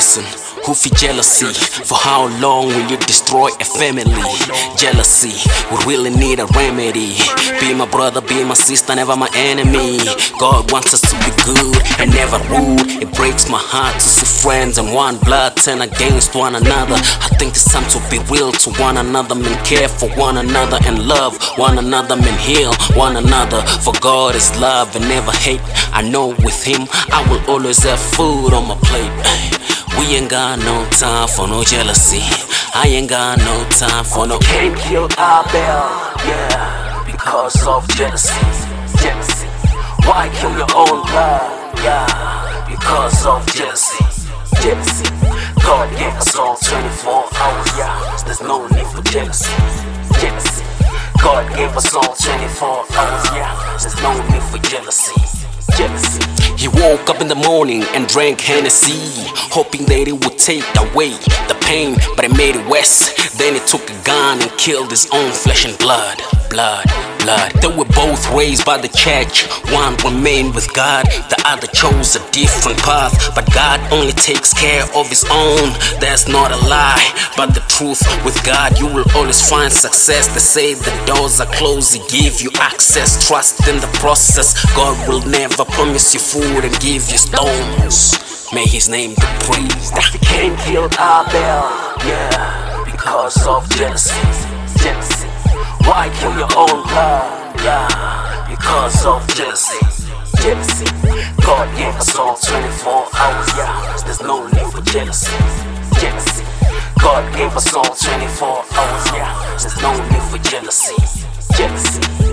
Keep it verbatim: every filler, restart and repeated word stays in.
Listen, who feel jealousy? For how long will you destroy a family? Jealousy, we really need a remedy. Be my brother, be my sister, never my enemy. God wants us to be good and never rude. It breaks my heart to see friends and one blood turn against one another. I think it's time to be real to one another, men care for one another and love one another, men heal one another. For God is love and never hate. I know with Him I will always have food on my plate. We ain't got no time for no jealousy. I ain't got no time for no Cain killed Abel, yeah, because of jealousy. Jealousy. Why kill your own blood? Yeah, because of jealousy. Jealousy. God gave us all twenty-four hours, yeah, there's no need for jealousy. Jealousy. God gave us all twenty-four hours, yeah, there's no need for jealousy. Jealousy. He woke up in the morning and drank Hennessy, hoping that it would take away the pain, but it made it worse. Then he took a gun and killed his own flesh and blood. Blood, blood. They were both raised by the church. One remained with God, the other chose a different path. But God only takes care of His own. That's not a lie, but the truth. With God you will always find success. They say the doors are closed, He give you access. Trust in the process. God will never promise you food and give you stones. May His name be praised. Cain killed Abel, yeah, because of jealousy. Jealousy. Why kill your own blood? Yeah, because of jealousy. Jealousy. God gave us all twenty-four hours, yeah, there's no need for jealousy. Jealousy. God gave us all twenty-four hours, yeah, there's no need for jealousy. Jealousy.